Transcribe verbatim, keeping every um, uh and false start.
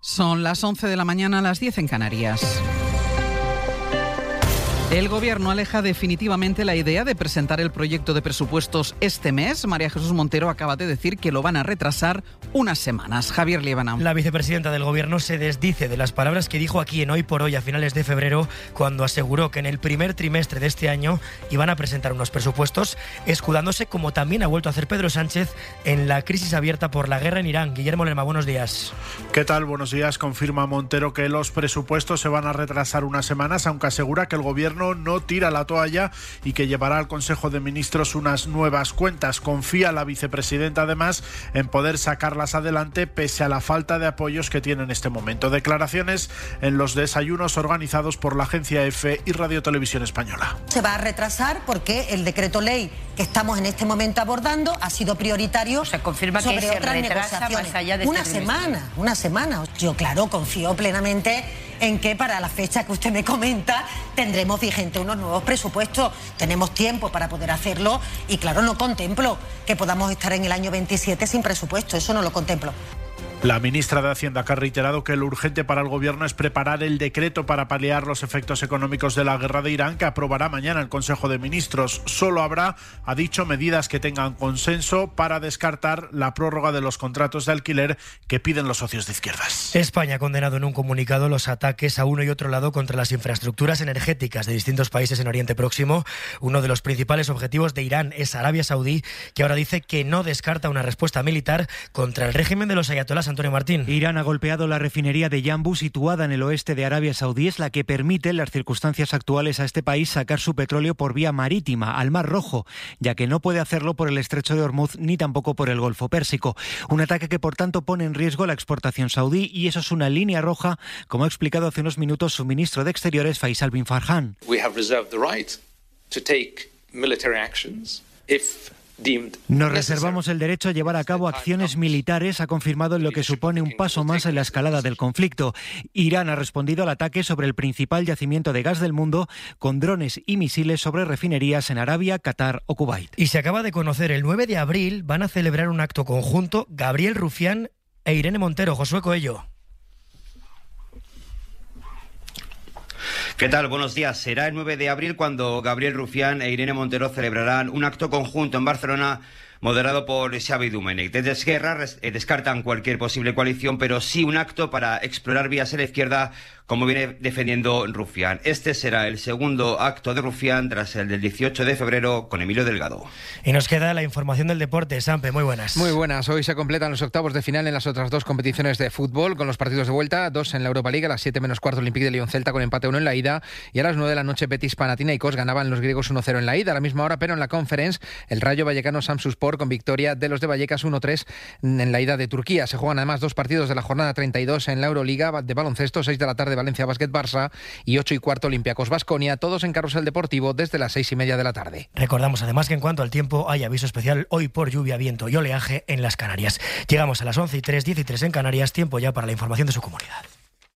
Son las once de la mañana, a las diez en Canarias. El Gobierno aleja definitivamente la idea de presentar el proyecto de presupuestos este mes. María Jesús Montero acaba de decir que lo van a retrasar unas semanas. Javier Liébana. La vicepresidenta del Gobierno se desdice de las palabras que dijo aquí en Hoy por Hoy a finales de febrero, cuando aseguró que en el primer trimestre de este año iban a presentar unos presupuestos, escudándose, como también ha vuelto a hacer Pedro Sánchez, en la crisis abierta por la guerra en Irán. Guillermo Lerma, buenos días. ¿Qué tal? Buenos días. Confirma Montero que los presupuestos se van a retrasar unas semanas, aunque asegura que el Gobierno no tira la toalla y que llevará al Consejo de Ministros unas nuevas cuentas. Confía la vicepresidenta además en poder sacarlas adelante pese a la falta de apoyos que tiene en este momento. Declaraciones en los desayunos organizados por la agencia EFE y Radio Televisión Española. Se va a retrasar porque el decreto ley que estamos en este momento abordando ha sido prioritario. Se confirma sobre que se otras retrasa negociaciones. más allá de una este semana, una semana. Yo claro, confío plenamente en que para la fecha que usted me comenta tendremos vigente unos nuevos presupuestos. Tenemos tiempo para poder hacerlo y claro, no contemplo que podamos estar en el año veintisiete sin presupuesto, eso no lo contemplo. La ministra de Hacienda que ha reiterado que lo urgente para el Gobierno es preparar el decreto para paliar los efectos económicos de la guerra de Irán, que aprobará mañana el Consejo de Ministros. Solo habrá, ha dicho, medidas que tengan consenso para descartar la prórroga de los contratos de alquiler que piden los socios de izquierdas. España ha condenado en un comunicado los ataques a uno y otro lado contra las infraestructuras energéticas de distintos países en Oriente Próximo. Uno de los principales objetivos de Irán es Arabia Saudí, que ahora dice que no descarta una respuesta militar contra el régimen de los ayatolás. Antonio Martín. Irán ha golpeado la refinería de Yanbu, situada en el oeste de Arabia Saudí. Es la que permite, en las circunstancias actuales, a este país sacar su petróleo por vía marítima al Mar Rojo, ya que no puede hacerlo por el estrecho de Hormuz ni tampoco por el Golfo Pérsico. Un ataque que, por tanto, pone en riesgo la exportación saudí, y eso es una línea roja, como ha explicado hace unos minutos su ministro de Exteriores, Faisal bin Farhan. We have reserved the right to take military actions if Nos reservamos el derecho a llevar a cabo acciones militares, ha confirmado, en lo que supone un paso más en la escalada del conflicto. Irán ha respondido al ataque sobre el principal yacimiento de gas del mundo con drones y misiles sobre refinerías en Arabia, Qatar o Kuwait. Y se acaba de conocer, el nueve de abril van a celebrar un acto conjunto Gabriel Rufián e Irene Montero. Josué Coello. ¿Qué tal? Buenos días. Será el nueve de abril cuando Gabriel Rufián e Irene Montero celebrarán un acto conjunto en Barcelona moderado por Xavi Domènech. Desde Esquerra descartan cualquier posible coalición, pero sí un acto para explorar vías en la izquierda, como viene defendiendo Rufián. Este será el segundo acto de Rufián tras el del dieciocho de febrero con Emilio Delgado. Y nos queda la información del deporte. Sampe, muy buenas. Muy buenas. Hoy se completan los octavos de final en las otras dos competiciones de fútbol, con los partidos de vuelta, dos en la Europa League, a las siete menos cuarto Olympique de Lyon-Celta con empate uno en la ida, y a las nueve de la noche Betis-Panathinaikos ganaban los griegos uno cero en la ida. A la misma hora, pero en la Conference, el Rayo Vallecano-Samsunspor con victoria de los de Vallecas uno tres en la ida de Turquía. Se juegan además dos partidos de la jornada treinta y dos en la Euroliga de baloncesto, seis de la tarde Valencia Basket Barça y ocho y cuarto Olympiacos Baskonia, todos en Carrusel Deportivo desde las seis y media de la tarde. Recordamos además que en cuanto al tiempo hay aviso especial hoy por lluvia, viento y oleaje en las Canarias. Llegamos a las once y tres, diez y tres en Canarias, tiempo ya para la información de su comunidad.